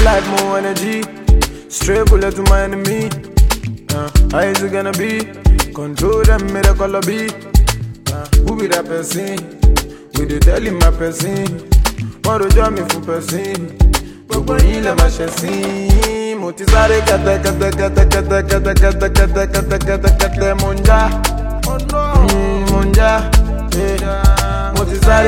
life, more energy. Straight bullet to my enemy. How is it gonna be? Control them, make a color be. Who be that person? We dey tell him my person. Wọ́n rojọ́ mi fún person. Gbogbo yín lè má ṣe sí. Mo ti sáré kẹ́tẹ́kẹ́tẹ́kẹ́tẹ́kẹ́tẹ́kẹ́tẹ́kẹ́tẹ́kẹ́tẹ́ mo ń já. Mo ń já. Mo ti sáré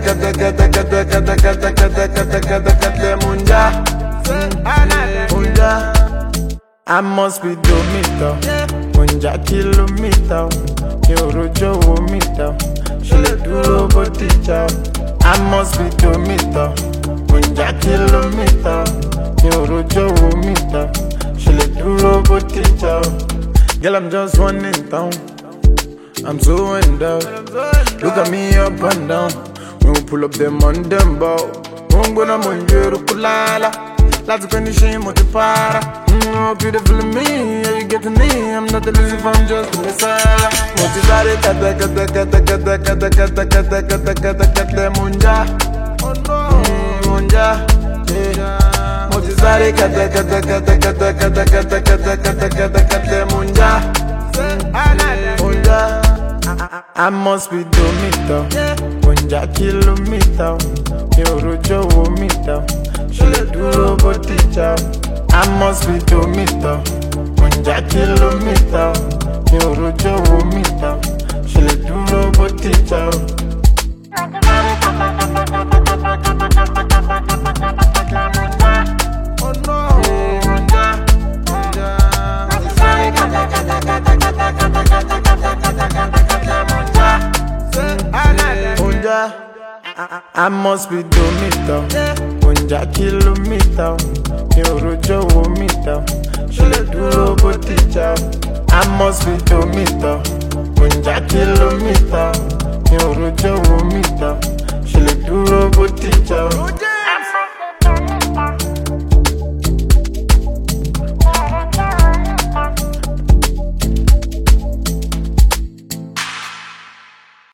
kẹ́tẹ́kẹ́tẹ́kẹ́tẹ́kẹ́tẹ́kẹ́tẹ́kẹ́tẹ́kẹ́tẹ́kẹ́tẹ́ mo ń já. Mo ń já. I must be domito. Mo ń já kìlómítà. Mi ò rojọ́ wo mítà. Ṣé lè dúró bó ti jà? I must be domito. Mo ń já kìlómítà. Mi ò rojọ́ wo mítà. Ṣé lè dúró bó ti jà? Girl, I'm just one in town. I'm so in doubt. Look at me up and down. When we pull up them on them bow. Won't go na monjero kulala. Lots of condition mo ti para. Hope you feeling me, yeah you getting me. I'm not the lazy, I'm just the messiah. Mo ti sáré kẹ́tẹ́kẹ́tẹ́kẹ́tẹ́kẹ́tẹ́kẹ́tẹ́kẹ́tẹ́kẹ́tẹ́ mo ń já. Mo ń já. Mo ti sáré kẹ́tẹ́kẹ́tẹ́kẹ́tẹ́kẹ́tẹ́kẹ́tẹ́kẹ́tẹ́kẹ́tẹ́ mo ń já. Mo ń já. I must be domito. Mo ń já kìlómítà. Mi ò rojọ́ wo mítà. Ṣé lè dúró bó ti jà? I must be domito. Mo ń já kìlómítà. Mi ò rojọ́ wo mítà. Ṣé lè dúró bó ti jà? I must be domito. Mo ń já kìlómítà. Mi ò rojọ́ wo mítà. Ṣé lè dúró bó ti jà? I must be domito. Mo ń já kìlómítà. Mi ò rojọ́ wo mítà. Ṣé lè dúró bó ti jà?